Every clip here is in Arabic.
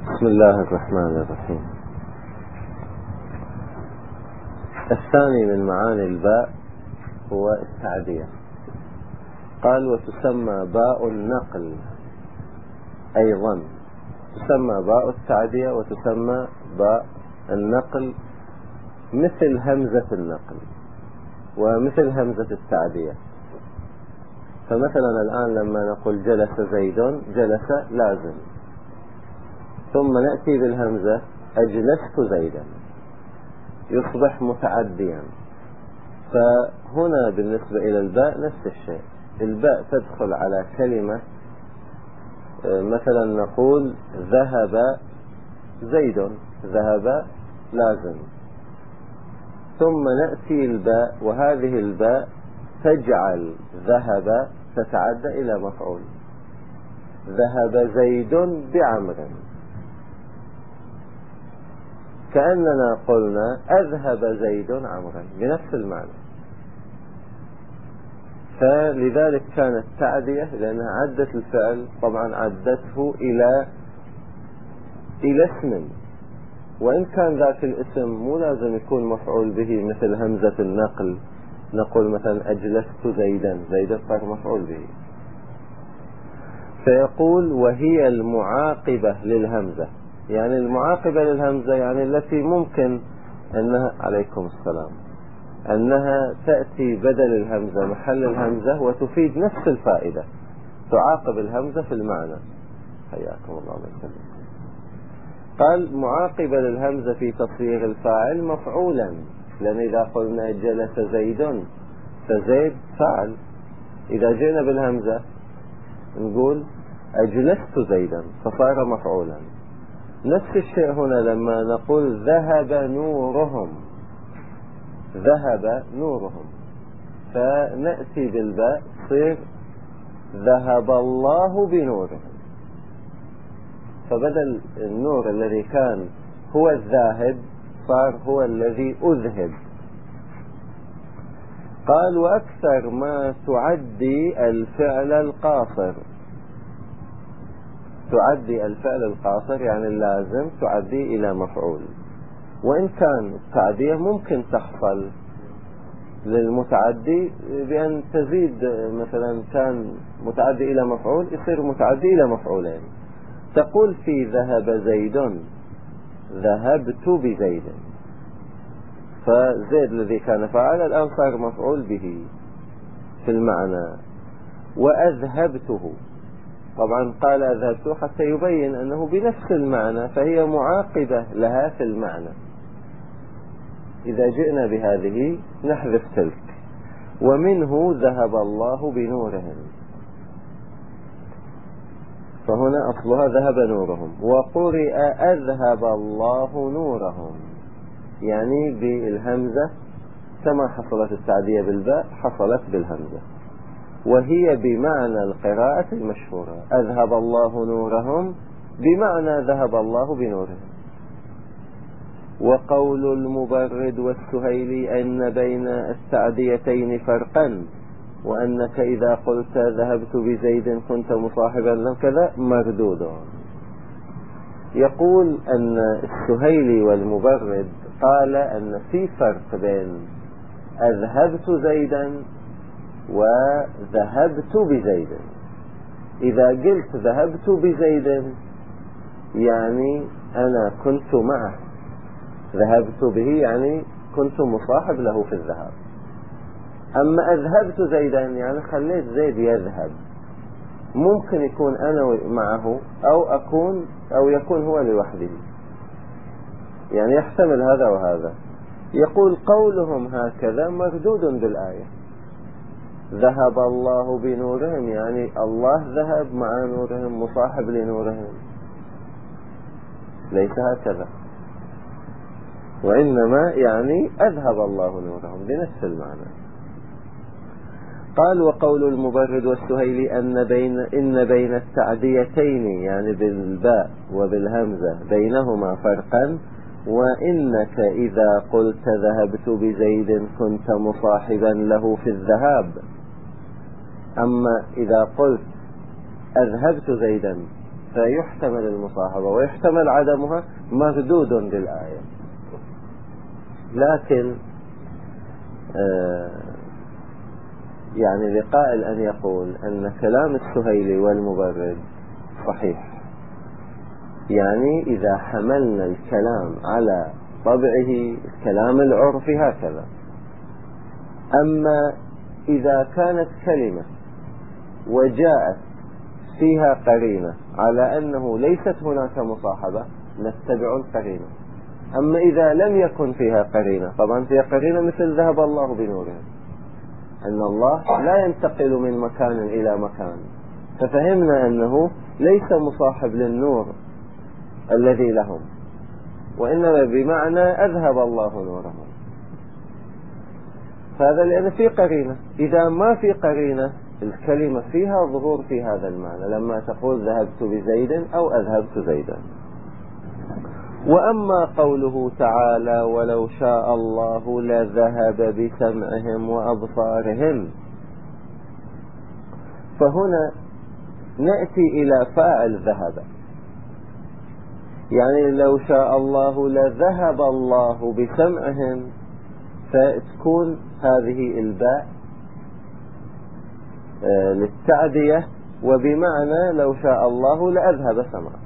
بسم الله الرحمن الرحيم. الثاني من معاني الباء هو التعدية. قال وتسمى باء النقل، أيضا تسمى باء التعدية وتسمى باء النقل، مثل همزة النقل ومثل همزة التعدية. فمثلا الآن لما نقول جلس زيد، جلس لازم، ثم نأتي بالهمزة أجلست زيدا يصبح متعديا. فهنا بالنسبة إلى الباء نفس الشيء، الباء تدخل على كلمة، مثلا نقول ذهب زيد، ذهب لازم، ثم نأتي الباء وهذه الباء تجعل ذهب تتعدى إلى مفعول، ذهب زيد بعمر، كأننا قلنا أذهب زيد عمرا بنفس المعنى. فلذلك كانت تعدية لأنها عدت الفعل، طبعا عدته إلى اسم، وإن كان ذاك الاسم مو لازم يكون مفعول به، مثل همزة النقل نقول مثلا أجلست زيدا، زيدا صار مفعول به. فيقول وهي المعاقبة للهمزة، يعني المعاقبة للهمزة يعني التي ممكن أنها عليكم السلام أنها تأتي بدل الهمزة محل الهمزة وتفيد نفس الفائدة، تعاقب الهمزة في المعنى. حياكم الله وسلم. قال معاقبة للهمزة في تصوير الفاعل مفعولا، لأن إذا قلنا جلس زيد فزيد فاعل، إذا جئنا بالهمزة نقول أجلست زيدا فصار مفعولا. نفس الشيء هنا لما نقول ذهب نورهم، ذهب نورهم، فنأتي بالباء تصير ذهب الله بنورهم، فبدل النور الذي كان هو الذاهب صار هو الذي أذهب. قال وأكثر ما تعدي الفعل القاصر، تعدي الفعل القاصر يعني اللازم تعدي إلى مفعول، وإن كان التعدية ممكن تحصل للمتعدي بأن تزيد، مثلا كان متعدي إلى مفعول يصير متعدي إلى مفعولين. تقول في ذهب زيد ذهبت بزيد، فزيد الذي كان فاعل الآن صار مفعول به في المعنى. وأذهبته، طبعا قال أذهبته حتى يبين أنه بنفس المعنى، فهي معاقبة لها في المعنى. إذا جئنا بهذه نحذف تلك. ومنه ذهب الله بنورهم، فهنا أصلها ذهب نورهم. وقرئ أذهب الله نورهم، يعني بالهمزة كما حصلت التعدية بالباء حصلت بالهمزة، وهي بمعنى القراءة المشهورة، أذهب الله نورهم بمعنى ذهب الله بنورهم. وقول المبرد والسهيلي أن بين التعديتين فرقا، وأنك إذا قلت ذهبت بزيد كنت مصاحبا له كذا مردود. يقول أن السهيلي والمبرد قال أن في فرق بين أذهبت زيدا وذهبت بزيد. إذا قلت ذهبت بزيد يعني أنا كنت معه، ذهبت به يعني كنت مصاحب له في الذهاب. أما أذهبت زيدا يعني خليت زيد يذهب، ممكن يكون أنا معه أو يكون هو لوحده، يعني يحتمل هذا وهذا. يقول قولهم هكذا مردود بالآية، ذهب الله بنورهم يعني الله ذهب مع نورهم مصاحب لنورهم، ليس هكذا، وإنما يعني أذهب الله نورهم بنفس المعنى. قال وقول المبرد والسهيلي إن بين التعديتين يعني بالباء وبالهمزة بينهما فرقا، وإنك إذا قلت ذهبت بزيد كنت مصاحبا له في الذهاب. أما إذا قلت أذهبت زيدا فيحتمل المصاحبة ويحتمل عدمها مردود بالآية. لكن يعني لقائل أن يقول أن كلام السهيلي والمبرد صحيح، يعني إذا حملنا الكلام على طبعه كلام العرف هكذا. أما إذا كانت كلمة وجاءت فيها قرينة على أنه ليست هناك مصاحبة نتبع القرينة. أما إذا لم يكن فيها قرينة، طبعا فيها قرينة مثل ذهب الله بنورهم، أن الله لا ينتقل من مكان إلى مكان، ففهمنا أنه ليس مصاحب للنور الذي لهم، وإنما بمعنى أذهب الله نورهم. فهذا لأن في قرينة. إذا ما في قرينة الكلمة فيها ظهور في هذا المعنى، لما تقول ذهبت بزيد أو أذهبت زيدا. وأما قوله تعالى ولو شاء الله لذهب بسمعهم وأبصارهم، فهنا نأتي إلى فاعل ذهب، يعني لو شاء الله لذهب الله بسمعهم، فتكون هذه الباء للتعدية، وبمعنى لو شاء الله لأذهب سمعه،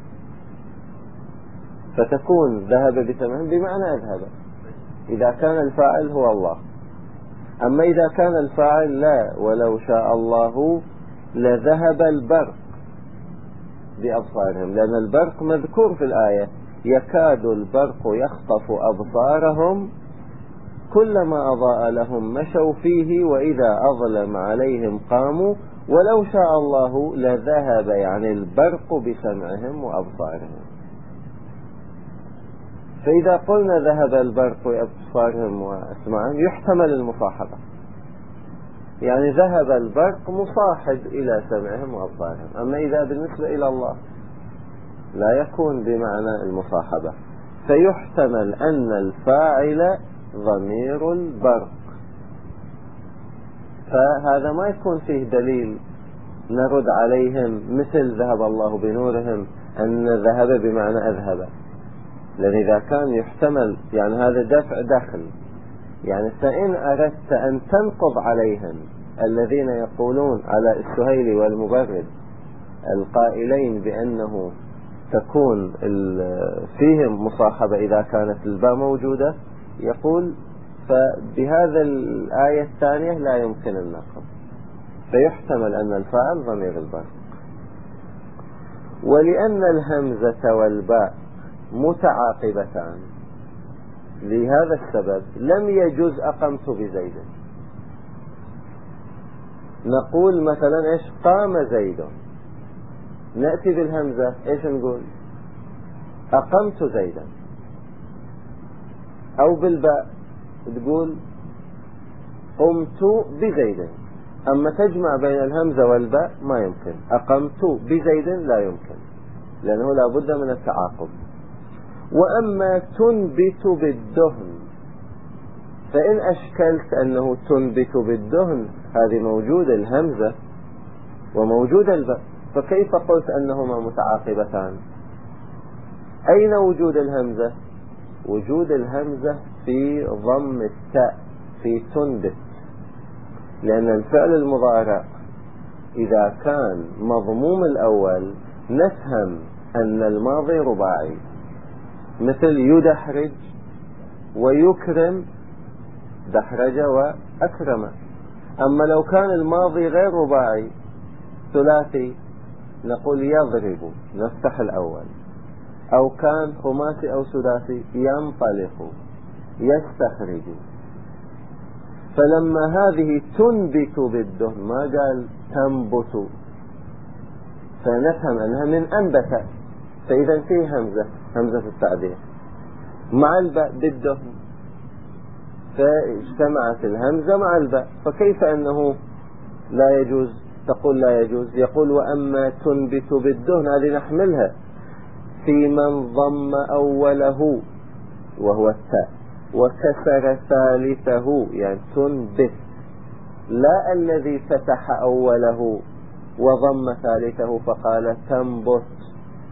فتكون ذهب بسمعهم بمعنى أذهب إذا كان الفاعل هو الله. أما إذا كان الفاعل لا، ولو شاء الله لذهب البرق بأبصارهم، لأن البرق مذكور في الآية يكاد البرق يخطف أبصارهم كلما أضاء لهم مشوا فيه وإذا أظلم عليهم قاموا ولو شاء الله لذهب، يعني البرق بسمعهم وأبصارهم. فإذا قلنا ذهب البرق بأبصارهم وأسماعهم يحتمل المصاحبة، يعني ذهب البرق مصاحب إلى سمعهم وأبصارهم. أما إذا بالنسبة إلى الله لا يكون بمعنى المصاحبة، فيحتمل أن الفاعل ضمير البرق، فهذا ما يكون فيه دليل نرد عليهم مثل ذهب الله بنورهم أن ذهب بمعنى أذهب، لأن إذا كان يحتمل يعني هذا دفع دخل. يعني فإن أردت أن تنقض عليهم الذين يقولون على السهيلي والمبرد القائلين بأنه تكون فيهم مصاحبة إذا كانت الباء موجودة، يقول فبهذا الآية الثانية لا يمكن النقض، فيحتمل أن الفاعل ضمير البرق. ولأن الهمزة والباء متعاقبتان لهذا السبب لم يجوز أقمت بزيد. نقول مثلا إيش قام زيد، نأتي بالهمزة إيش نقول أقمت زيدا، أو بالباء تقول قمت بزيد. أما تجمع بين الهمزة والباء ما يمكن، أقمت بزيد لا يمكن، لأنه لا بد من التعاقب. وأما تنبت بالدهن، فإن أشكلت أنه تنبت بالدهن هذه موجود الهمزة وموجود الباء، فكيف قلت أنهما متعاقبتان؟ أين وجود الهمزة؟ وجود الهمزة في ضم التاء في تنبت، لأن الفعل المضارع إذا كان مضموم الأول نفهم أن الماضي رباعي، مثل يدحرج ويكرم، دحرج وأكرم. أما لو كان الماضي غير رباعي ثلاثي نقول يضرب، نفتح الأول، أو كان خماسي أو سداسي ينطلق، يستخرج. فلما هذه تنبت بالدهن ما قال تنبت، فنفهم أنها من أنبت، فإذا فيه همزة التعبير مع الباء بالدهن، فاجتمعت الهمزة مع الباء، فكيف أنه لا يجوز؟ تقول لا يجوز. يقول وأما تنبت بالدهن هذه نحملها في من ضم أوله وهو التاء وكسر ثالثه، يعني تنبت، لا الذي فتح أوله وضم ثالثه فقال تنبت،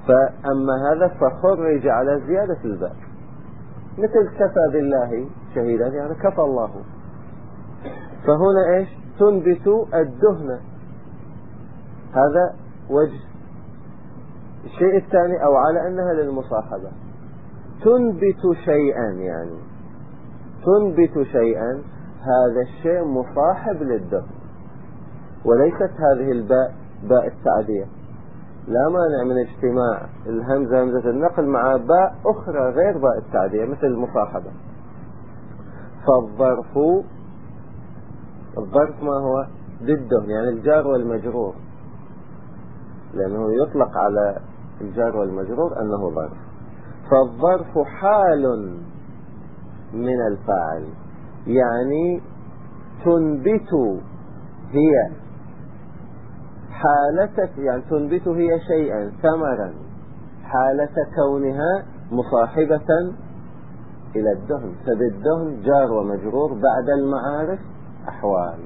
فأما هذا فخرج على زيادة الباء، مثل كفى بالله شهيدا يعني كفى الله. فهنا ايش؟ تنبت الدهن، هذا وجه. الشيء الثاني أو على أنها للمصاحبة، تنبت شيئا يعني تنبت شيئا، هذا الشيء مصاحب للدهن، وليست هذه الباء باء التعدية. لا مانع من اجتماع الهمزة همزة النقل مع باء أخرى غير باء التعدية مثل المصاحبة. الظرف ما هو؟ ضده، يعني الجار والمجرور، لأنه يطلق على الجار والمجرور أنه ظرف. فالظرف حال من الفاعل، يعني تنبت هي حالة، يعني تنبت هي شيئا ثمرا حالة كونها مصاحبة إلى الدهن. فبالدهن جار ومجرور بعد المعارف أحوال،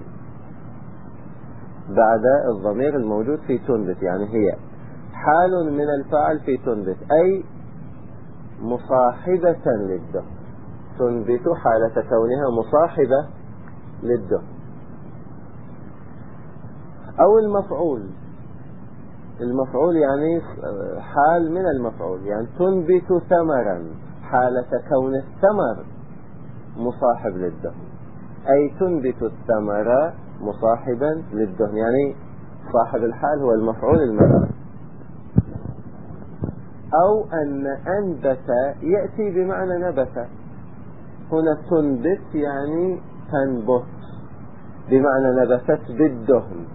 بعد الضمير الموجود في تنبت، يعني هي حال من الفاعل في تنبت، أي مصاحبة للدهن. تنبت حالة كونها مصاحبة للدهن. أو المفعول يعني حال من المفعول، يعني تنبت ثمرا حالة كون الثمر مصاحب للدهن، أي تنبت الثمر مصاحبا للدهن، يعني صاحب الحال هو المفعول المفعول. أو أن أنبت يأتي بمعنى نبت، هنا تنبت يعني تنبت بمعنى نبتت بالدهن،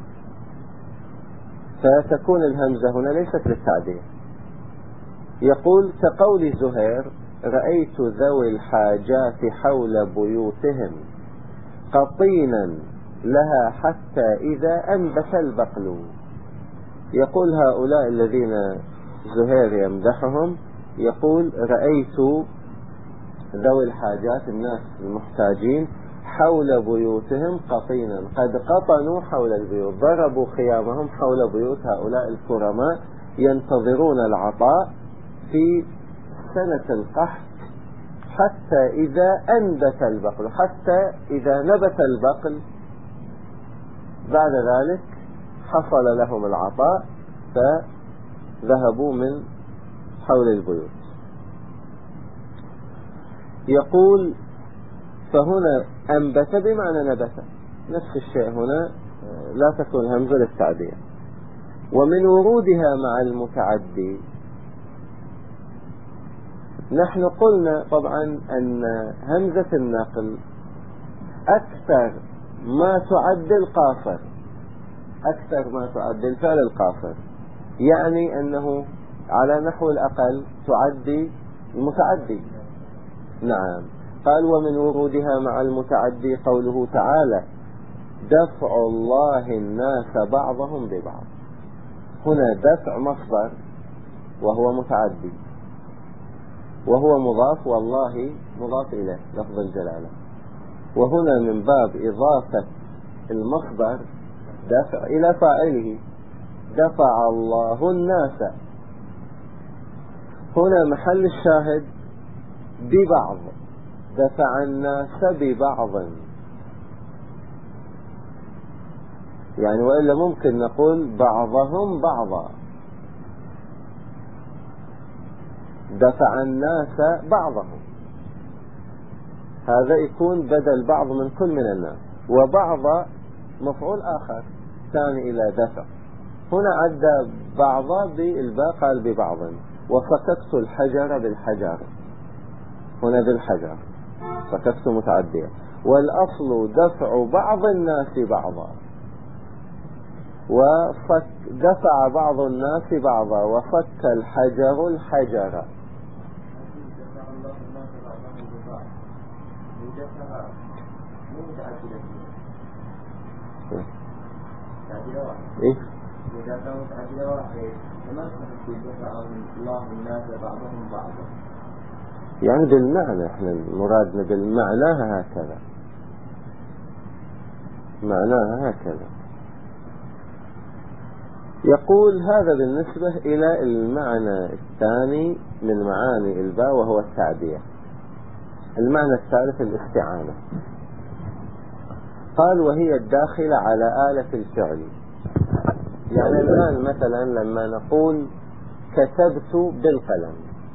فتكون الهمزة هنا ليست للتعدية. يقول كقول زهير: رأيت ذوي الحاجات حول بيوتهم قطينا لها حتى إذا أنبت البقل. يقول هؤلاء الذين زهير يمدحهم، يقول: رأيت ذوي الحاجات، الناس المحتاجين، حول بيوتهم قطينا، قد قطنوا حول البيوت، ضربوا خيامهم حول بيوت هؤلاء الكرماء ينتظرون العطاء في سنة القحط، حتى إذا أنبت البقل، حتى إذا نبت البقل بعد ذلك حصل لهم العطاء فذهبوا من حول البيوت. يقول: فهنا أنبت بمعنى نبت، نفس الشيء هنا لا تكون همزة للتعدية. ومن ورودها مع المتعدي، نحن قلنا طبعا أن همزة النقل أكثر ما تعد القاصر، أكثر ما تعد الفعل القاصر، يعني أنه على نحو الأقل تعدي المتعدي. نعم. قال: ومن ورودها مع المتعدي قوله تعالى: دفع الله الناس بعضهم ببعض. هنا دفع مصدر وهو متعدي، وهو مضاف، والله مضاف إليه لفظ الجلالة. وهنا من باب إضافة المصدر دفع إلى فاعله، دفع الله الناس. هنا محل الشاهد ببعض، دفع الناس ببعض، يعني وإلا ممكن نقول بعضهم بعضا، دفع الناس بعضهم، هذا يكون بدل بعض من كل من الناس، وبعض مفعول آخر ثاني إلى دفع. هنا عد بعض بالباء، قال ببعض. وفككت الحجر بالحجر، هنا بالحجر فككت متعدية. والأصل دفع بعض الناس بعضا، ودفع بعض الناس بعضا، وفك الحجر الحجر. إيه؟ يعني بالمعنى، احنا مرادنا بالمعنى هكذا، معناها هكذا. يقول هذا بالنسبة إلى المعنى الثاني من معاني الباء وهو التعبية. المعنى الثالث الاستعانة. قال وهي الداخلة على آلة الفعل. يعني الآن مثلا لما نقول كتبت بالقلم،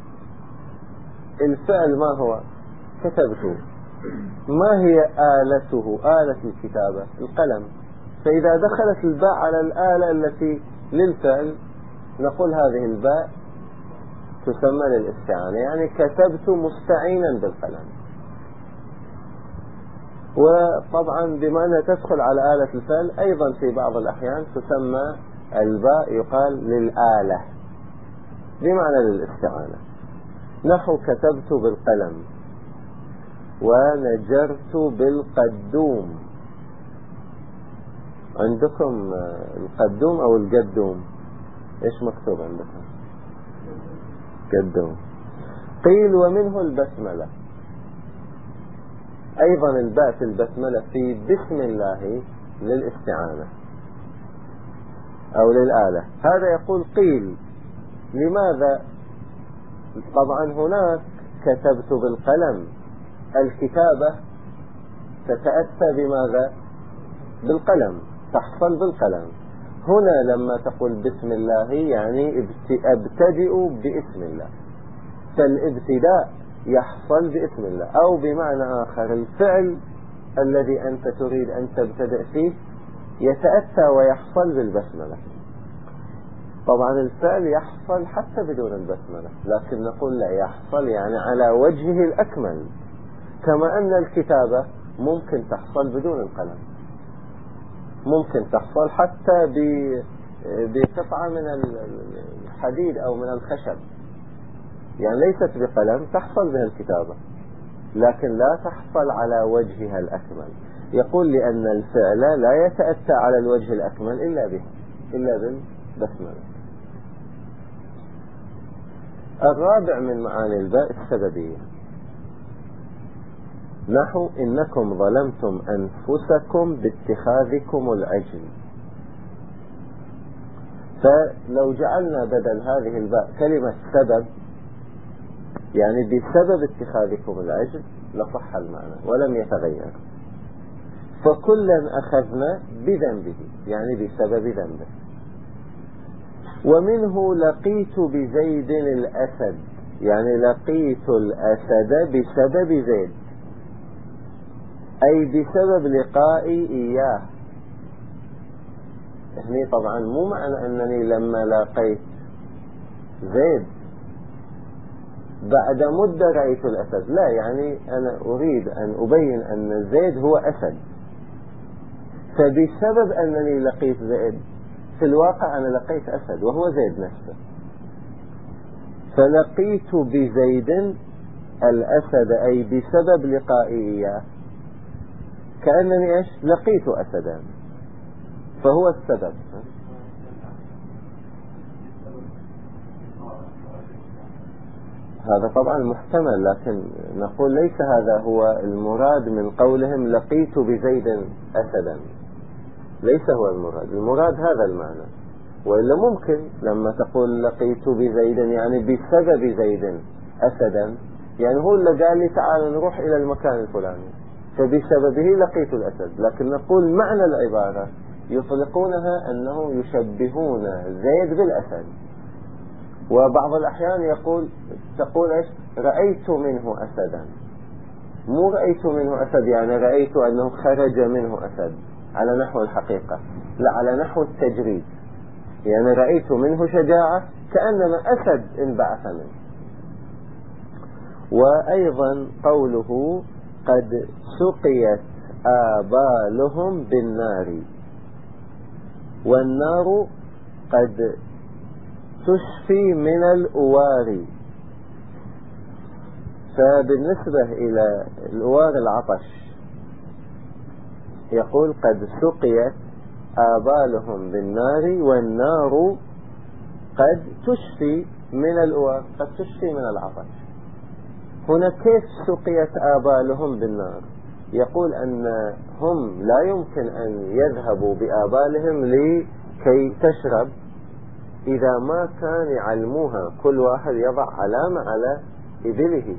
الفعل ما هو؟ كتبت. ما هي آلته؟ آلة الكتابة القلم. فإذا دخلت الباء على الآلة التي للفعل نقول هذه الباء تسمى للاستعانة، يعني كتبت مستعينا بالقلم. وطبعا بما أنها تدخل على آلة الفعل أيضا في بعض الأحيان تسمى الباء يقال للآلة بمعنى للاستعانة. نحو كتبت بالقلم ونجرت بالقدوم. عندكم القدوم أو القدوم؟ إيش مكتوب عندكم؟ قدوم. قيل ومنه البسملة. أيضا الباء في البسملة في بسم الله للاستعانة أو للآلة. هذا يقول قيل لماذا؟ طبعا هناك كتبت بالقلم، الكتابة تتأتى بماذا؟ بالقلم، تحصل بالقلم. هنا لما تقول بسم الله يعني أبتدئ باسم الله، فالابتداء يحصل باسم الله. أو بمعنى آخر الفعل الذي أنت تريد أن تبتدئ فيه يتأتى ويحصل بالبسملة. طبعا الفعل يحصل حتى بدون البسملة، لكن نقول لا، يحصل يعني على وجهه الأكمل. كما أن الكتابة ممكن تحصل بدون القلم، ممكن تحصل حتى بقطعة من الحديد أو من الخشب، يعني ليست بقلم تحصل بها الكتابة، لكن لا تحصل على وجهها الأكمل. يقول لأن الفعل لا يتأتى على الوجه الأكمل إلا به، إلا بالبسملة. الرابع من معاني الباء السببية. نحو إنكم ظلمتم أنفسكم باتخاذكم العجل. فلو جعلنا بدل هذه الباء كلمة سبب، يعني بسبب اتخاذكم العجل، لصح المعنى ولم يتغير. فكلا أخذنا بذنبه، يعني بسبب ذنبه. ومنه لقيت بزيد الأسد، يعني لقيت الأسد بسبب زيد، أي بسبب لقائي إياه. هني طبعا مو معنى أنني لما لقيت زيد بعد مدة رأيت الأسد، لا، يعني أنا أريد أن أبين أن زيد هو أسد، فبسبب أنني لقيت زيد في الواقع أنا لقيت أسد وهو زيد نفسه. فلقيت بزيد الأسد أي بسبب لقائي إياه، كأنني إيش؟ لقيت أسدا، فهو السبب. هذا طبعا محتمل، لكن نقول ليس هذا هو المراد من قولهم لقيت بزيد أسدا، ليس هو المراد هذا المعنى. وإلا ممكن لما تقول لقيت بزيد يعني بسبب زيد أسدا، يعني هو اللي قال لي تعال نروح إلى المكان الفلاني فبسببه لقيت الأسد. لكن نقول معنى العبارة يطلقونها أنه يشبهون زيد بالأسد. وبعض الأحيان تقول إيش؟ رأيت منه أسدا، مو رأيت منه أسد يعني رأيت أنه خرج منه أسد على نحو الحقيقة، لا، على نحو التجريد، يعني رأيت منه شجاعة كأنما أسد انبعث منه. وأيضا قوله قد سقيت آبالهم بالنار، والنار قد تشفي من الأوار. فبالنسبة إلى الأوار العطش يقول قد سقيت آبالهم بالنار، والنار قد تشفي من الأوار، قد تشفي من العطش. هنا كيف سقيت آبالهم بالنار؟ يقول أن هم لا يمكن أن يذهبوا بآبالهم لكي تشرب إذا ما كان يعلموها كل واحد يضع علامة على إبله،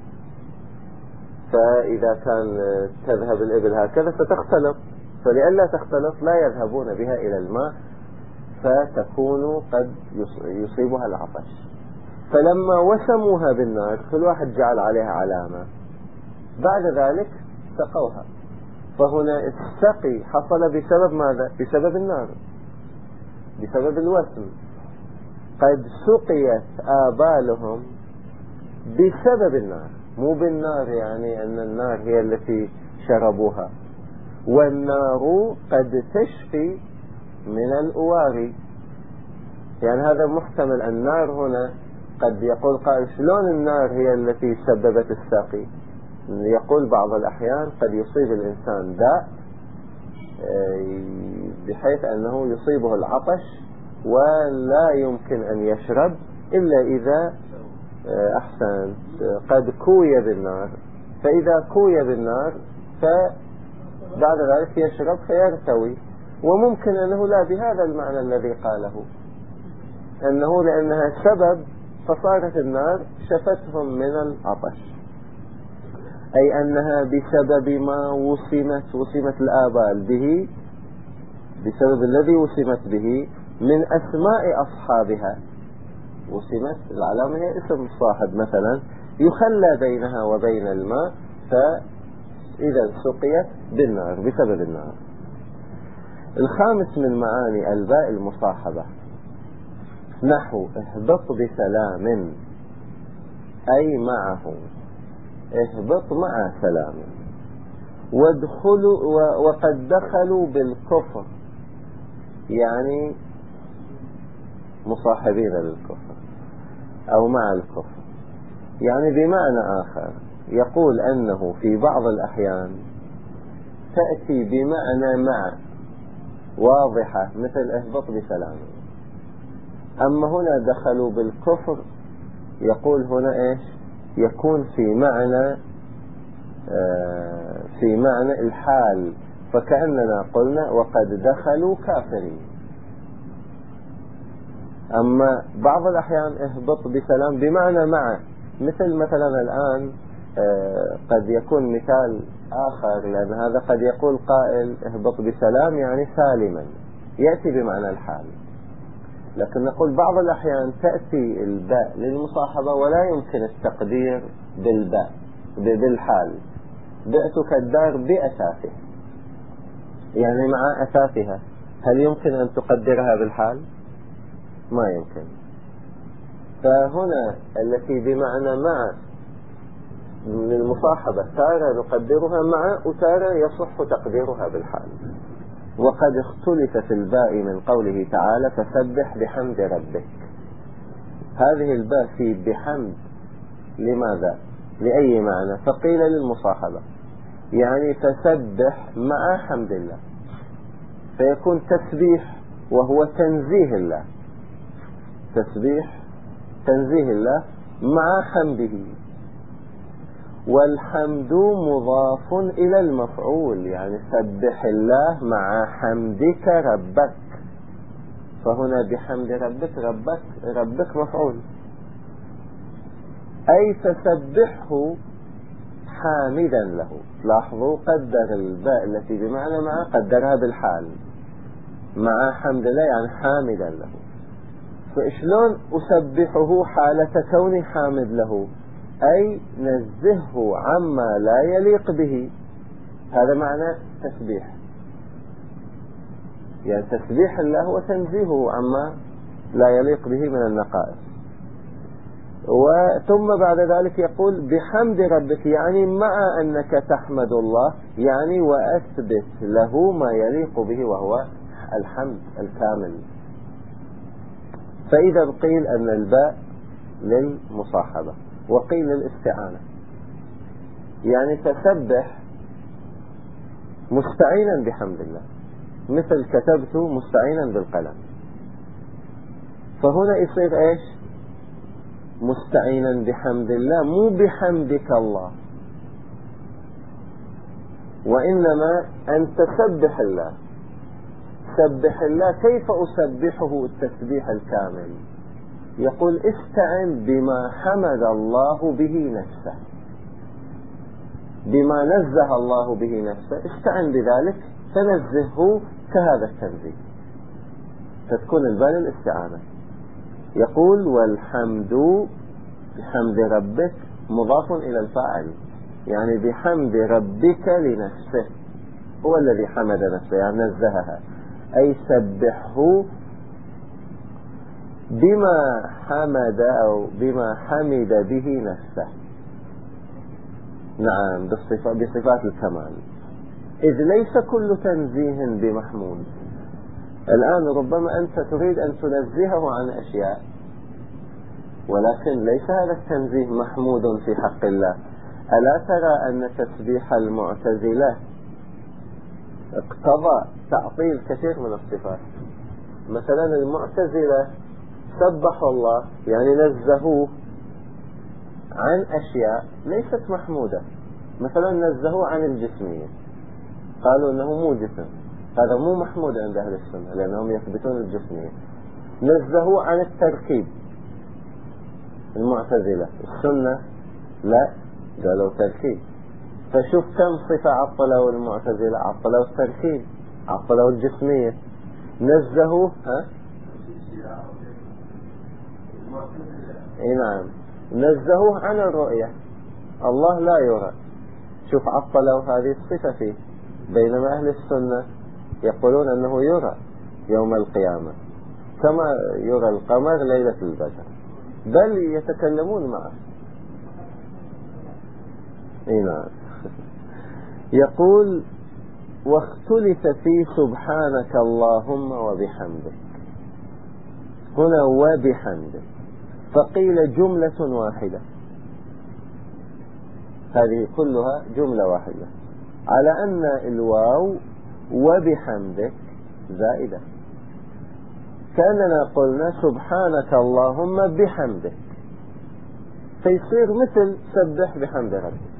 فإذا كان تذهب الإبل هكذا فتختلط، فلئلا تختلط لا يذهبون بها إلى الماء فتكون قد يصيبها العطش. فلما وسموها بالنار كل واحد جعل عليها علامة، بعد ذلك سقوها. فهنا السقي حصل بسبب ماذا؟ بسبب النار، بسبب الوسم. قد سقيت آبالهم بسبب النار، مو بالنار يعني أن النار هي التي شربوها. والنار قد تشفي من الأواري، يعني هذا محتمل. النار هنا قد يقول قائل شلون النار هي التي سببت السقي؟ يقول بعض الأحيان قد يصيب الإنسان داء بحيث أنه يصيبه العطش ولا يمكن أن يشرب إلا إذا أحسن قد كوي بالنار، فإذا كوي بالنار فبعد ذلك يشرب فيرتوي. وممكن أنه لا بهذا المعنى الذي قاله، أنه لأنها سبب فصارت النار شفتهم من العطش، أي أنها بسبب ما وسمت الآبال به، بسبب الذي وسمت به من أسماء أصحابها. وسمت العلامة هي اسم الصاحب مثلا، يخلى بينها وبين الماء، فإذا سقيت بالنار بسبب النار. الخامس من معاني الباء المصاحبة نحو اهبط بسلام، أي معه، اهبط مع سلام. وقد دخلوا بالكفر، يعني مصاحبين للكفر أو مع الكفر. يعني بمعنى آخر يقول أنه في بعض الأحيان تأتي بمعنى مع واضحة مثل اهبط بسلام، أما هنا دخلوا بالكفر يقول هنا إيش؟ يكون في معنى الحال، فكأننا قلنا وقد دخلوا كافرين. أما بعض الأحيان اهبط بسلام بمعنى مع، مثل مثلا الآن قد يكون مثال آخر، لأن هذا قد يقول قائل اهبط بسلام يعني سالما، يأتي بمعنى الحال. لكن نقول بعض الأحيان تأتي الباء للمصاحبة ولا يمكن التقدير بالباء بالحال. بعتك الدار بأساسه، يعني مع أساسها، هل يمكن أن تقدرها بالحال؟ ما يمكن. فهنا التي بمعنى مع من المصاحبة تارة نقدرها مع، وتارة يصح تقديرها بالحال. وقد اختلف في الباء من قوله تعالى فسبح بحمد ربك. هذه الباء في بحمد لماذا؟ لأي معنى؟ فقيل للمصاحبة، يعني فسبح مع حمد الله، فيكون تسبيح وهو تنزيه الله، تسبيح تنزيه الله مع حمده. والحمد مضاف إلى المفعول، يعني سبح الله مع حمدك ربك، فهنا بحمد ربك مفعول، أي فسبحه حامدا له. لاحظوا قدر الباء التي بمعنى مع قدرها بالحال، مع حمد الله يعني حامدا له. فإشلون أسبحه حالة كوني حامد له؟ أي نزهه عما لا يليق به، هذا معنى تسبيح، يعني تسبيح الله وتنزيهه عما لا يليق به من النقائص. ثم بعد ذلك يقول بحمد ربك، يعني مع أنك تحمد الله، يعني وأثبت له ما يليق به وهو الحمد الكامل. فإذا قيل أن الباء للمصاحبة وقيل للاستعانة، يعني تسبح مستعينا بحمد الله، مثل كتبت مستعينا بالقلم، فهنا يصير ايش؟ مستعينا بحمد الله، مو بحمدك الله، وإنما أن تسبح الله سبح الله. كيف أسبحه التسبيح الكامل؟ يقول استعن بما حمد الله به نفسه، بما نزه الله به نفسه، استعن بذلك فنزهه كهذا التنزيه، فتكون البال الاستعانة. يقول والحمد بحمد ربك مضاف إلى الفاعل، يعني بحمد ربك لنفسه، هو الذي حمد نفسه يعني نزهها، أي سبحه بما حمد أو بما حمد به نفسه، نعم بصفات الكمال، إذ ليس كل تنزيه بمحمود. الآن ربما أنت تريد أن تنزهه عن أشياء، ولكن ليس هذا التنزيه محمود في حق الله. ألا ترى أن تسبيح المعتزلة اقتضى تعطيل كثير من الصفات؟ مثلا المعتزلة سبحوا الله يعني نزهوه عن أشياء ليست محمودة، مثلا نزهوه عن الجسمية، قالوا أنه مو جسم، هذا مو محمود عند أهل السنة لأنهم يثبتون الجسمية. نزهوه عن التركيب، المعتزلة، السنة لا، قالوا تركيب. فشوف كم صفة عطلوا المعتزلة، عطلوا التركيب، عطلوا الجسمية. نزهوه نعم، نزهوه عن الرؤية، الله لا يرى، شوف عطلوا هذه الصفة فيه، بينما أهل السنة يقولون أنه يرى يوم القيامة كما يرى القمر ليلة البدر، بل يتكلمون معه. نعم. يقول واختلف في سبحانك اللهم وبحمدك، هنا وبحمدك، فقيل جملة واحدة، هذه كلها جملة واحدة، على أن الواو وبحمدك زائدة، كأننا قلنا سبحانك اللهم بحمدك، فيصير مثل سبح بحمد ربك.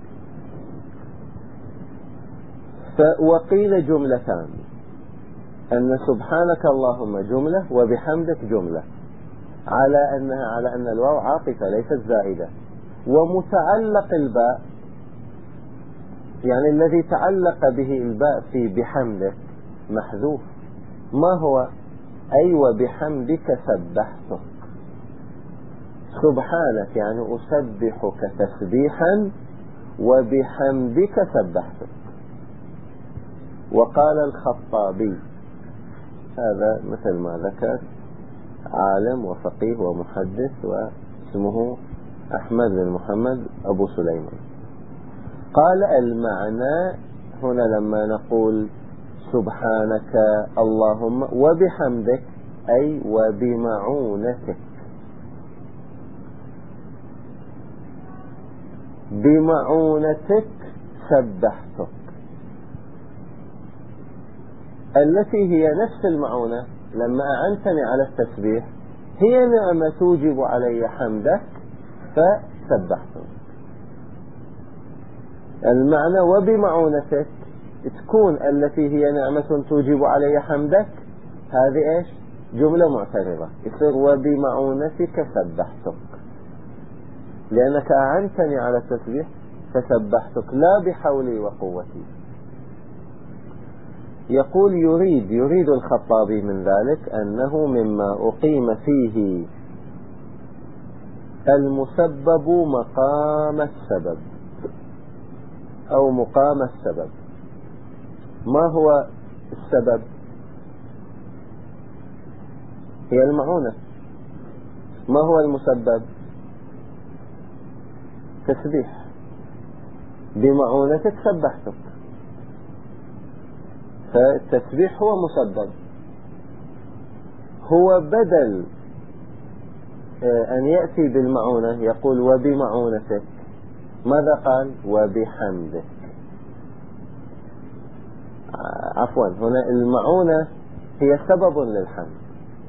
وقيل جملتان، أن سبحانك اللهم جملة وبحمدك جملة، على أن الواو عاطفة ليست زائدة، ومتعلق الباء يعني الذي تعلق به الباء في بحمدك محذوف. ما هو؟ أي وبحمدك سبحتك، سبحانك يعني أسبحك تسبيحا وبحمدك سبحتك. وقال الخطابي، هذا مثل ما ذكر عالم وفقيه ومحدث واسمه أحمد بن محمد أبو سليمان، قال المعنى هنا لما نقول سبحانك اللهم وبحمدك أي وبمعونتك، بمعونتك سبحتك، التي هي نفس المعونة لما أعنتني على التسبيح هي نعمة توجب علي حمدك فسبحتك. المعنى وبمعونتك تكون التي هي نعمة توجب علي حمدك، هذه ايش؟ جملة معترضة، يصير وبمعونتك سبحتك، لأنك أعنتني على التسبيح فسبحتك لا بحولي وقوتي. يقول يريد الخطابي من ذلك أنه مما أقيم فيه المسبب مقام السبب أو مقام السبب. ما هو السبب؟ هي المعونة. ما هو المسبب؟ تسبيح، بمعونتك سبحتك، فالتسبيح هو مسبب، هو بدل أن يأتي بالمعونة يقول وبمعونتك، ماذا قال؟ وبحمدك. عفوا، هنا المعونة هي سبب للحمد،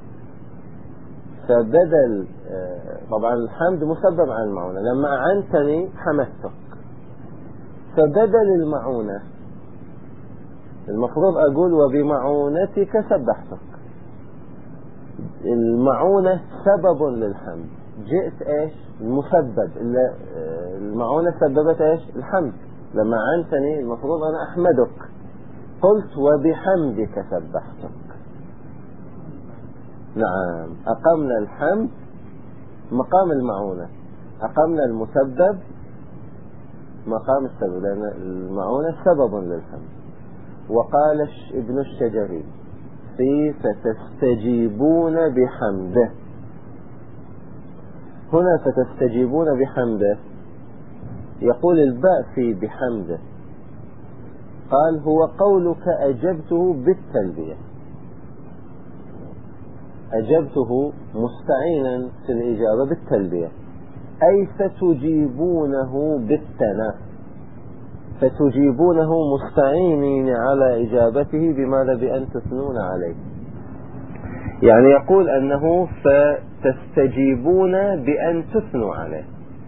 فبدل طبعا الحمد مسبب عن المعونة، لما أعنتني حمدتك، فبدل المعونة المفروض أقول وبمعونتك سبحتك. المعونة سبب للحمد. جئت إيش؟ المسبب. المعونة سببت إيش؟ الحمد. لما عنتني المفروض أنا أحمدك. قلت وبحمدك سبحتك. نعم، أقمنا الحمد مقام المعونة، أقمنا المسبب مقام السبب، لأن المعونة سبب للحمد. وقال ابن الشجري في فتستجيبون بحمده، هنا فتستجيبون بحمده يقول الباء في بحمده، قال هو قولك أجبته بالتلبية، أجبته مستعينا في الإجابة بالتلبية، أي فتجيبونه بالثناء، فتجيبونه مستعينين على إجابته بماذا؟ بأن تثنون عليه. يعني يقول أنه فتستجيبون بأن تثنوا عليه،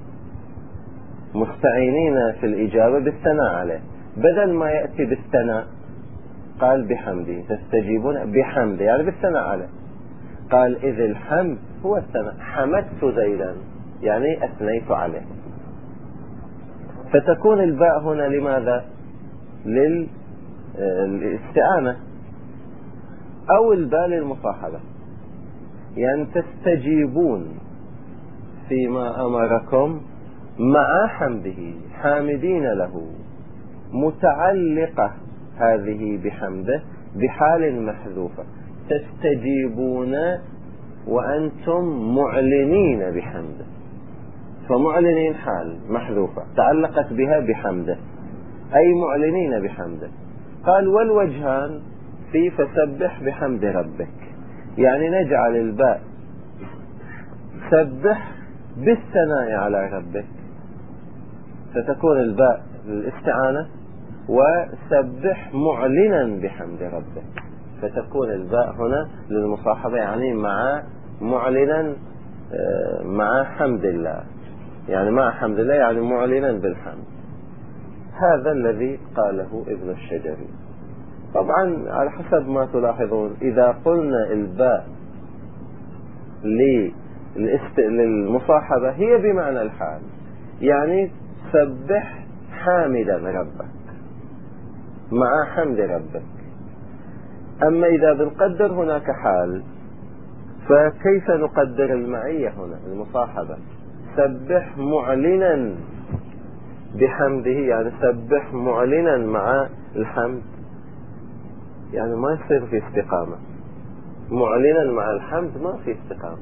مستعينين في الإجابة بالثناء عليه، بدل ما يأتي بالثناء قال بحمده، تستجيبون بحمده يعني بالثناء عليه. قال إذ الحمد هو الثناء، حمدت زيدا يعني أثنيت عليه. فتكون الباء هنا لماذا؟ للاستعانة، أو الباء للمصاحبة، يعني تستجيبون فيما أمركم مع حمده، حامدين له، متعلقة هذه بحمده بحال محذوفة، تستجيبون وأنتم معلنين بحمده، فمعلنين حال محذوفة تعلقت بها بحمده، أي معلنين بحمده. قال والوجهان في فسبح بحمد ربك، يعني نجعل الباء سبح بالثناء على ربك، فتكون الباء للاستعانة، وسبح معلنا بحمد ربك، فتكون الباء هنا للمصاحبة، يعني مع معلنا مع حمد الله، يعني مع حمد الله يعني معلنا بالحمد. هذا الذي قاله ابن الشجري. طبعا على حسب ما تلاحظون إذا قلنا الباء للمصاحبة هي بمعنى الحال، يعني سبح حامدا ربك مع حمد ربك. أما إذا بنقدر هناك حال فكيف نقدر المعية هنا المصاحبة؟ سبح معلنا بحمده، يعني سبح معلنا مع الحمد، يعني ما يصير في استقامة، معلنا مع الحمد ما في استقامة.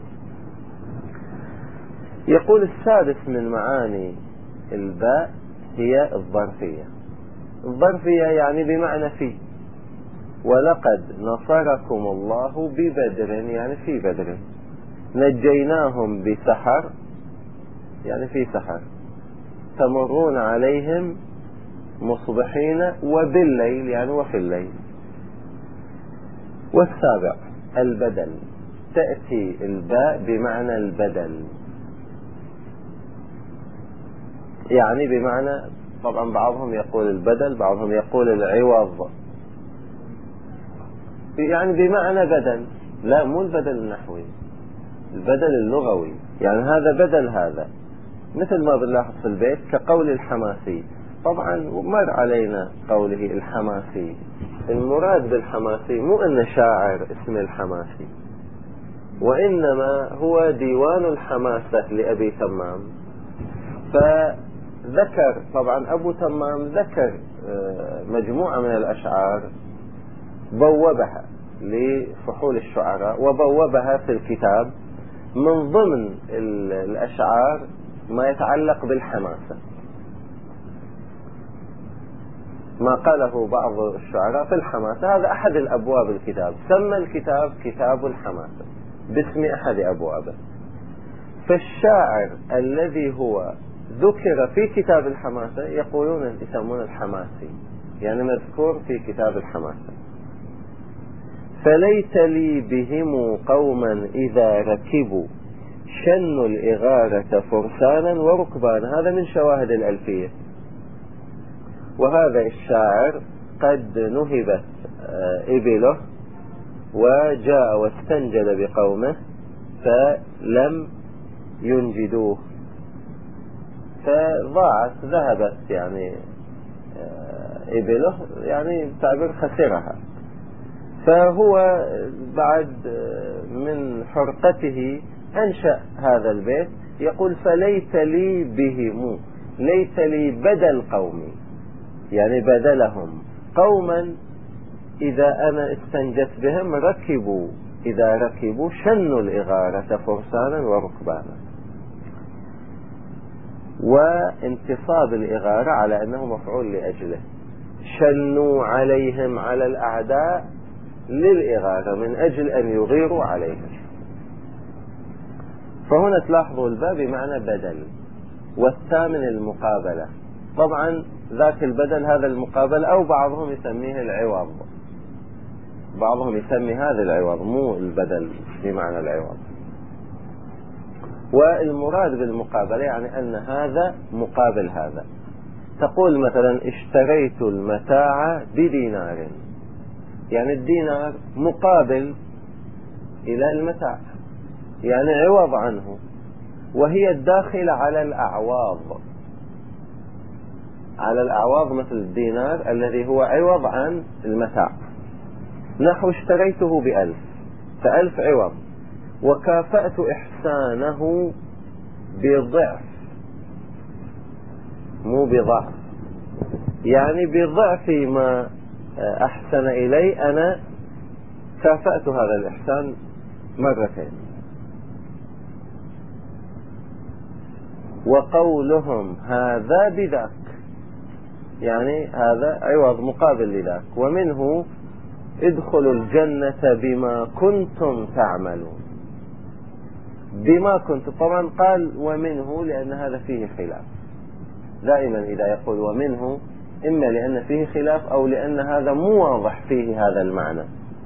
يقول السادس من معاني الباء هي الظرفية. الظرفية يعني بمعنى في، ولقد نصركم الله ببدر يعني في بدر، نجيناهم بسحر يعني في سحر، تمرون عليهم مصبحين وبالليل يعني وفي الليل. والسابع البدل، تأتي الباء بمعنى البدل، يعني بمعنى، طبعا بعضهم يقول البدل بعضهم يقول العوض، يعني بمعنى بدل، لا مو البدل النحوي، البدل اللغوي، يعني هذا بدل هذا، مثل ما بنلاحظ في البيت كقول الحماسي. طبعا مر علينا قوله الحماسي، المراد بالحماسي مو ان شاعر اسمه الحماسي، وإنما هو ديوان الحماسة لأبي تمام. فذكر طبعا أبو تمام ذكر مجموعة من الأشعار بوبها لفحول الشعراء وبوبها في الكتاب، من ضمن الأشعار ما يتعلق بالحماسة، ما قاله بعض الشعراء في الحماسة، هذا أحد الأبواب الكتاب، سمى الكتاب كتاب الحماسة باسم أحد أبوابه. فالشاعر الذي هو ذكر في كتاب الحماسة يقولون يسمون الحماسي، يعني مذكور في كتاب الحماسة. فليت لي بهم قوما إذا ركبوا شنوا الإغارة فرسانا وركبانا، هذا من شواهد الألفية. وهذا الشاعر قد نهبت إبله وجاء واستنجد بقومه فلم ينجدوه، فضاعت ذهبت يعني إبله، يعني تعبير خسرها. فهو بعد من حرقته أنشأ هذا البيت، يقول فليت لي بهم، ليت لي بدل قومي، يعني بدلهم قوما إذا أنا استنجت بهم ركبوا، إذا ركبوا شنوا الإغارة فرسانا وركبانا. وانتصاب الإغارة على أنه مفعول لأجله، شنوا عليهم على الأعداء للإغارة من أجل أن يغيروا عليهم. فهنا تلاحظوا الباء بمعنى بدل، والثامن المقابلة. طبعا ذاك البدل هذا المقابل، أو بعضهم يسميه العوض، بعضهم يسمي هذا العوض مو البدل بمعنى العوض. والمراد بالمقابلة يعني أن هذا مقابل هذا. تقول مثلا اشتريت المتاع بدينار، يعني الدينار مقابل إلى المتاع، يعني عوض عنه، وهي الداخلة على الأعواض، على الأعواض مثل الدينار الذي هو عوض عن المتاع. نحو اشتريته ب1000، ف1000 عوض، وكافأت إحسانه بضعف، مو بضعف، يعني بضعف ما أحسن إلي أنا كافأت هذا الإحسان مرتين. وقولهم هذا بذاك، يعني هذا عوض مقابل لذاك. ومنه ادخلوا الجنة بما كنتم تعملون، بما كنتم، طبعا قال ومنه لأن هذا فيه خلاف. دائما إذا يقول ومنه إما لأن فيه خلاف أو لأن هذا مو واضح فيه هذا المعنى.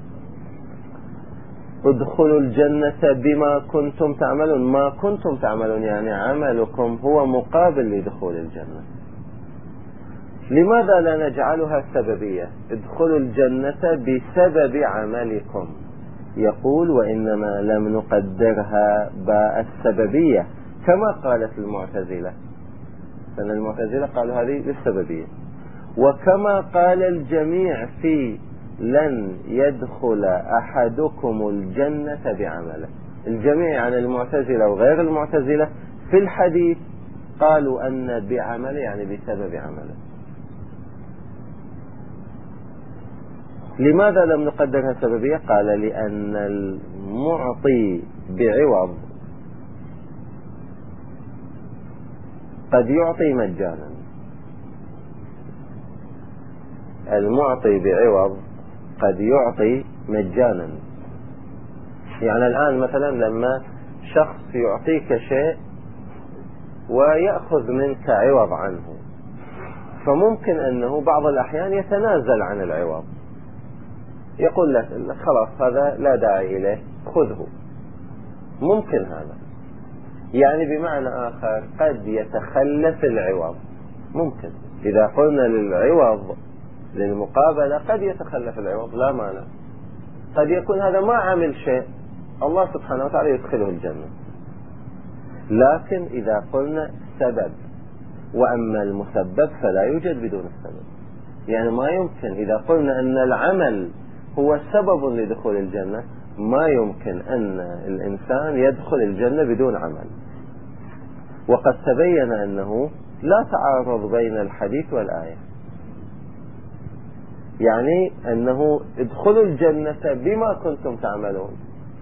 ادخلوا الجنة بما كنتم تعملون، ما كنتم تعملون يعني عملكم هو مقابل لدخول الجنة. لماذا لا نجعلها سببية؟ ادخلوا الجنة بسبب عملكم. يقول وإنما لم نقدرها باء السببية كما قالت المعتزلة، لأن المعتزلة قالوا هذه بالسببية، وكما قال الجميع في لن يدخل أحدكم الجنة بعمله. الجميع يعني المعتزلة وغير المعتزلة في الحديث قالوا أن بعمله يعني بسبب عمله. لماذا لم نقدرها سببية؟ قال لأن المعطي بعوض قد يعطي مجانا، المعطي بعوض قد يعطي مجانا. يعني الآن مثلا لما شخص يعطيك شيء ويأخذ منك عوض عنه، فممكن أنه بعض الأحيان يتنازل عن العوض، يقول لك خلاص هذا لا داعي إليه خذه، ممكن هذا. يعني بمعنى آخر قد يتخلف العوض، ممكن إذا قلنا للعوض للمقابلة قد يتخلف العوض لا مانع، قد يكون هذا ما عمل شيء الله سبحانه وتعالى يدخله الجنة. لكن إذا قلنا سبب، وأما المسبب فلا يوجد بدون السبب، يعني ما يمكن إذا قلنا أن العمل هو سبب لدخول الجنة ما يمكن أن الإنسان يدخل الجنة بدون عمل. وقد تبين أنه لا تعارض بين الحديث والآية، يعني أنه ادخلوا الجنة بما كنتم تعملون،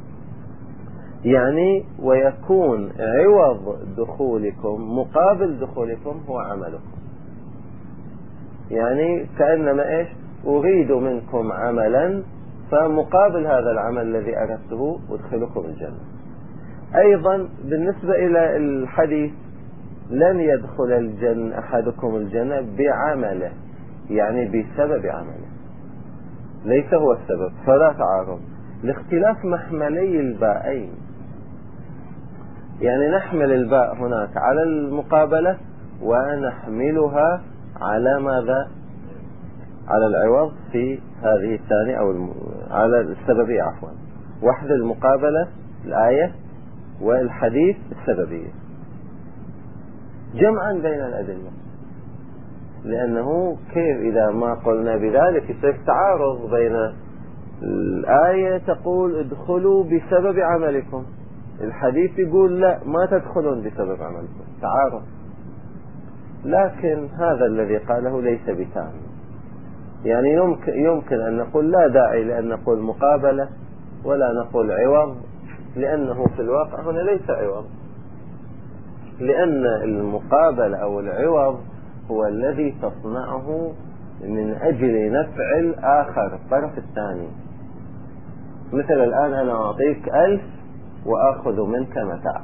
يعني ويكون عوض دخولكم مقابل دخولكم هو عملكم. يعني كأنما إيش أريد منكم عملا فمقابل هذا العمل الذي أردته أدخلكم الجنة. أيضا بالنسبة إلى الحديث لن يدخل الجنة أحدكم الجنة بعمله، يعني بسبب عمله، ليس هو السبب، فلا تعارض لاختلاف محملي الباءين. يعني نحمل الباء هناك على المقابلة ونحملها على ماذا؟ على العوض في هذه الثانية أو على السببية عفوا، وحدة المقابلة الآية والحديث السببية جمعا بين الأدلة، لأنه كيف إذا ما قلنا بذلك يصير تعارض بين الآية تقول ادخلوا بسبب عملكم، الحديث يقول لا ما تدخلون بسبب عملكم، تعارض. لكن هذا الذي قاله ليس بتام، يعني يمكن أن نقول لا داعي لأن نقول مقابلة ولا نقول عوض، لأنه في الواقع هنا ليس عوض، لأن المقابلة أو العوض هو الذي تصنعه من أجل نفع الآخر الطرف الثاني. مثل الآن أنا أعطيك 1000 وأخذ منك متاع،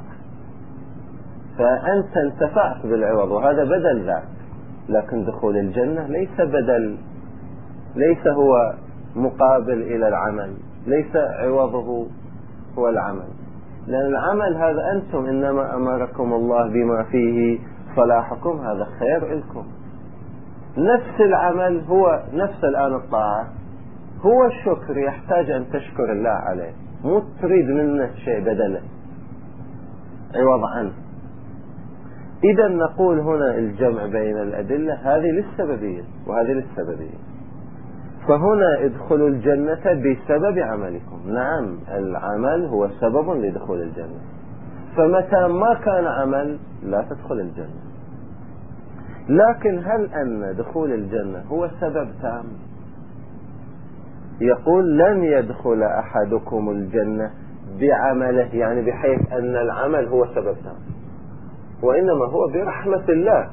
فأنت انتفعت بالعوض وهذا بدل ذاك، لكن دخول الجنة ليس بدل، ليس هو مقابل إلى العمل، ليس عوضه هو العمل، لأن العمل هذا أنتم إنما أمركم الله بما فيه صلاحكم، هذا خير لكم. نفس العمل هو نفس الآن الطاعة، هو الشكر يحتاج أن تشكر الله عليه، مو تريد منه شيء بدله عوض عنه. إذا نقول هنا الجمع بين الأدلة هذه للسببية وهذه للسببية، فهنا ادخلوا الجنة بسبب عملكم، نعم العمل هو سبب لدخول الجنة، فمتى ما كان عمل لا تدخل الجنة. لكن هل أن دخول الجنة هو سبب تام؟ يقول لن يدخل أحدكم الجنة بعمله، يعني بحيث أن العمل هو سبب تام، وإنما هو برحمة الله،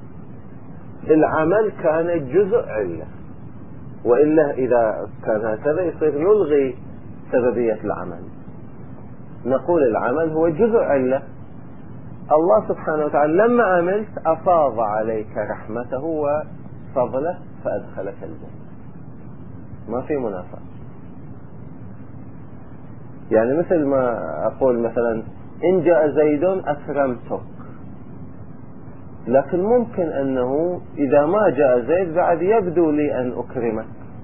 العمل كان جزء علة، وإلا إذا كان هكذا يصير نلغي سببية العمل، نقول العمل هو جزء علة. الله سبحانه وتعالى لما عملت أفاض عليك رحمته وفضله فأدخلك الجنة، ما في منافاة. يعني مثل ما أقول مثلا إن جاء زيد أكرمتك، لكن ممكن أنه إذا ما جاء زيد بعد يبدو لي أن أكرمك،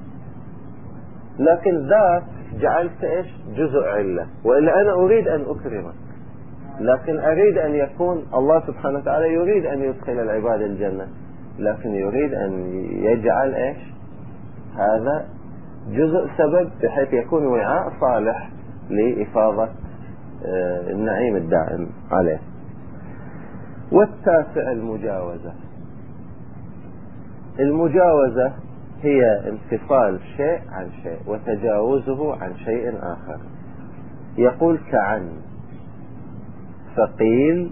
لكن ذاك جعلت إيش جزء علة، وإلا أنا أريد أن أكرمك، لكن أريد أن يكون الله سبحانه وتعالى يريد أن يدخل العباد الجنة، لكن يريد أن يجعل إيش هذا جزء سبب بحيث يكون وعاء صالح لإفاضة النعيم الدائم عليه. والتاسع المجاوزة. المجاوزة هي انفصال شيء عن شيء وتجاوزه عن شيء آخر. يقول كعن، فقيل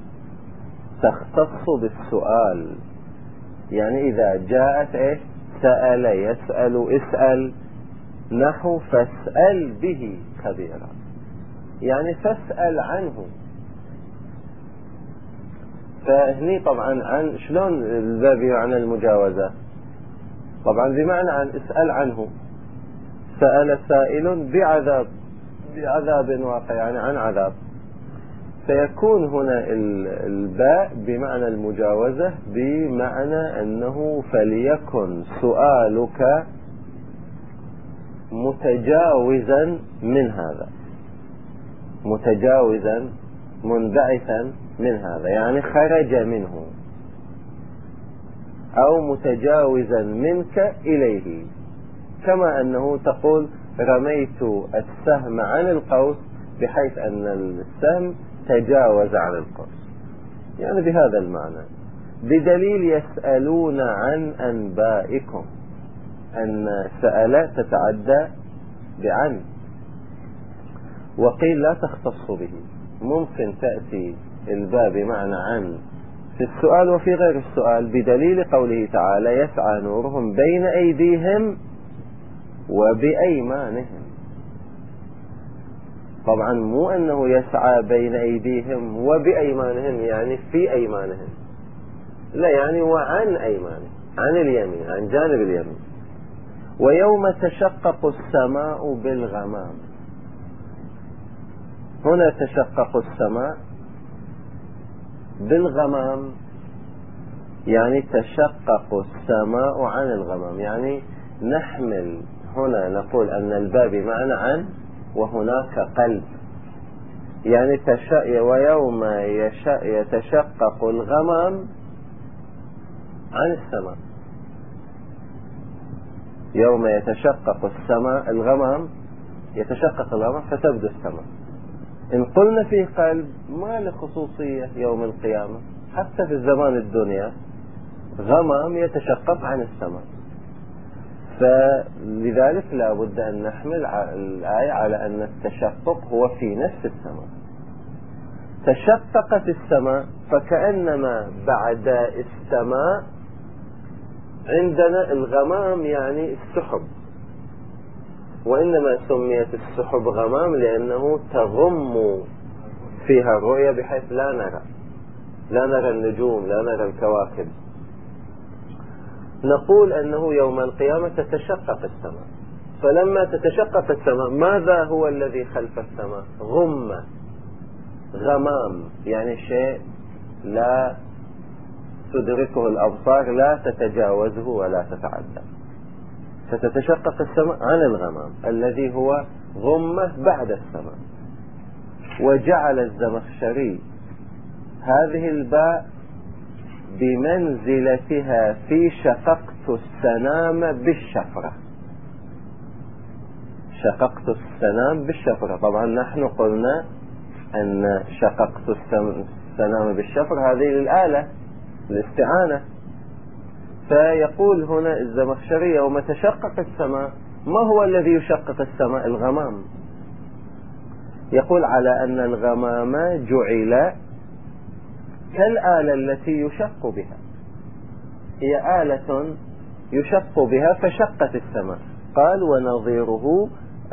تختص بالسؤال، يعني إذا جاءت إيش سأل يسأل اسأل، نحو فاسأل به خبيرا، يعني فاسأل عنه. فهني طبعا عن شلون الباب عن المجاوزة؟ طبعا بمعنى عن اسأل عنه، سأل سائل بعذاب واقع، يعني عن عذاب، فيكون هنا الباء بمعنى المجاوزة بمعنى أنه فليكن سؤالك متجاوزا من هذا، متجاوزا منبعثا من هذا، يعني خرج منه، أو متجاوزا منك إليه، كما أنه تقول رميت السهم عن القوس، بحيث أن السهم تجاوز عن القوس، يعني بهذا المعنى. بدليل يسألون عن أنبائكم، أن سأل تتعدى بعن، وقيل لا تختص به، ممكن تأتي الباب بمعنى عن في السؤال وفي غير السؤال، بدليل قوله تعالى يسعى نورهم بين أيديهم وبأيمانهم. طبعا مو أنه يسعى بين أيديهم وبأيمانهم يعني في أيمانهم، لا، يعني وعن أيمانهم، عن اليمين، عن جانب اليمين. ويوم تشقق السماء بالغمام، هنا تشقق السماء بالغمام، يعني تشقق السماء عن الغمام، يعني نحمل هنا نقول أن الباء بمعنى عن وهناك قلب، يعني ويوم يتشقق الغمام عن السماء، يوم يتشقق الغمام يتشقق الغمام فتبدو السماء. إن قلنا فيه قلب ما له خصوصية يوم القيامة، حتى في الزمان الدنيا غمام يتشقق عن السماء، فلذلك لا بد أن نحمل الآية على أن التشقق هو في نفس السماء. تشققت السماء فكأنما بعد السماء عندنا الغمام، يعني السحب، وإنما سميت السحب غمام لأنه تغم فيها الرؤية بحيث لا نرى النجوم، لا نرى الكواكب. نقول أنه يوم القيامة تتشقق السماء، فلما تتشقق السماء ماذا هو الذي خلف السماء؟ غمام، يعني شيء لا تدركه الأبصار، لا تتجاوزه ولا تتعدى، فتتشقق السماء عن الغمام الذي هو غمة بعد السماء. وجعل الزمخشري هذه الباء بمنزلتها في شققت السنام بالشفرة. شققت السنام بالشفرة، طبعا نحن قلنا أن شققت السنام بالشفرة هذه للآلة الاستعانة. فيقول هنا الزمخشري يوم تشقق السماء، ما هو الذي يشقق السماء؟ الغمام. يقول على أن الغمام جعل كالآلة التي يشق بها، هي آلة يشق بها فشقت السماء. قال ونظيره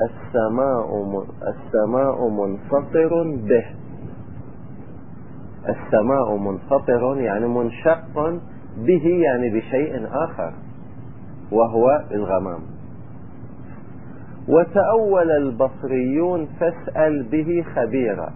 السماء منفطر به. السماء منفطر يعني منشق به، يعني بشيء آخر وهو الغمام. وتأول البصريون فاسأل به خبيرا،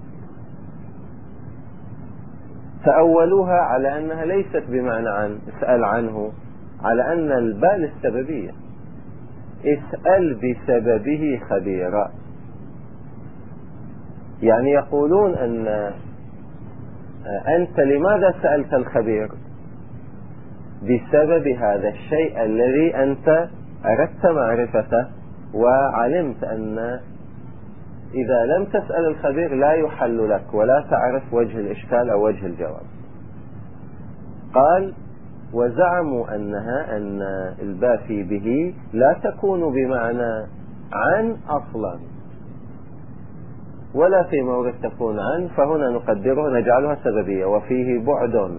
تأولوها على أنها ليست بمعنى عن اسأل عنه، على أن الباء للسببية، اسأل بسببه خبيرا. يعني يقولون أن أنت لماذا سألت الخبير؟ بسبب هذا الشيء الذي أنت أردت معرفته، وعلمت أن إذا لم تسأل الخبير لا يحل لك ولا تعرف وجه الإشكال أو وجه الجواب. قال وزعموا أن الباء في به لا تكون بمعنى عن أصلا ولا في مورد تكون عن، فهنا نقدره نجعلها سببية. وفيه بعد،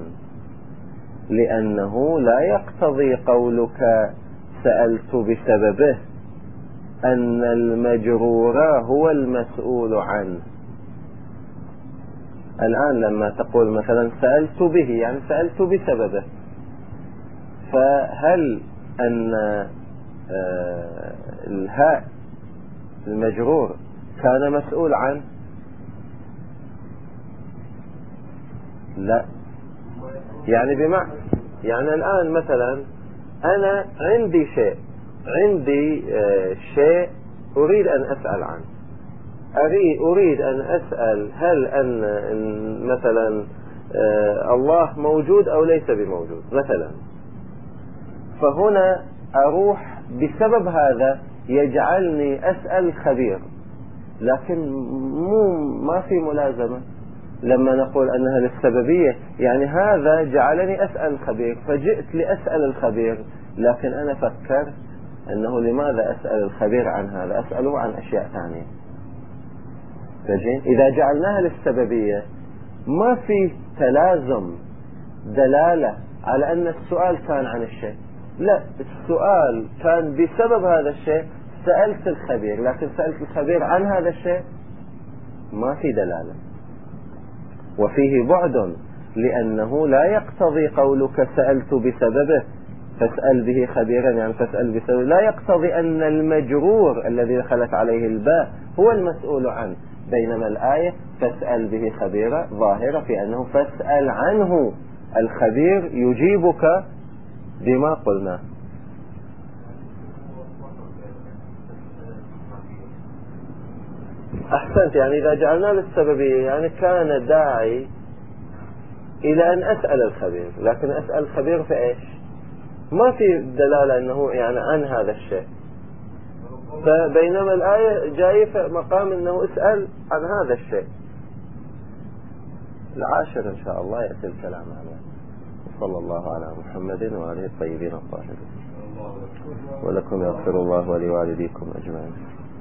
لأنه لا يقتضي قولك سألت بسببه أن المجرور هو المسؤول عنه. الآن لما تقول مثلا سألت به يعني سألت بسببه، فهل أن الهاء المجرور كان مسؤول عنه؟ لا. يعني بمعنى يعني الآن مثلا أنا عندي شيء أريد أن أسأل عنه، أريد أن أسأل هل أن مثلا الله موجود أو ليس بموجود مثلا، فهنا أروح بسبب هذا يجعلني أسأل الخبير، لكن ما في ملازمة لما نقول أنها للسببية. يعني هذا جعلني أسأل الخبير فجئت لأسأل الخبير، لكن أنا فكرت أنه لماذا أسأل الخبير عن هذا، أسأله عن أشياء ثانية. إذا جعلناها للسببية ما في تلازم دلالة على أن السؤال كان عن الشيء، لا، السؤال كان بسبب هذا الشيء، سألت الخبير، لكن سألت الخبير عن هذا الشيء ما في دلالة. وفيه بعد، لأنه لا يقتضي قولك سألت بسببه فاسأل به خبيرا، يعني فاسأل بسببه، لا يقتضي أن المجرور الذي دخلت عليه الباء هو المسؤول عنه، بينما الآية فاسأل به خبيرا ظاهرة في أنه فاسأل عنه الخبير يجيبك بما قلنا. أحسنت. يعني إذا جعلنا للسببية يعني كان داعي إلى أن أسأل الخبير، لكن أسأل الخبير في إيش؟ ما في دلالة أنه يعني عن هذا الشيء، فبينما الآية جاية في مقام أنه اسأل عن هذا الشيء. العاشر إن شاء الله يأتي الكلام عنه. صلى الله على محمد وآله الطيبين الطاهرين. ولكم يغفر الله ولوالديكم أجمعين.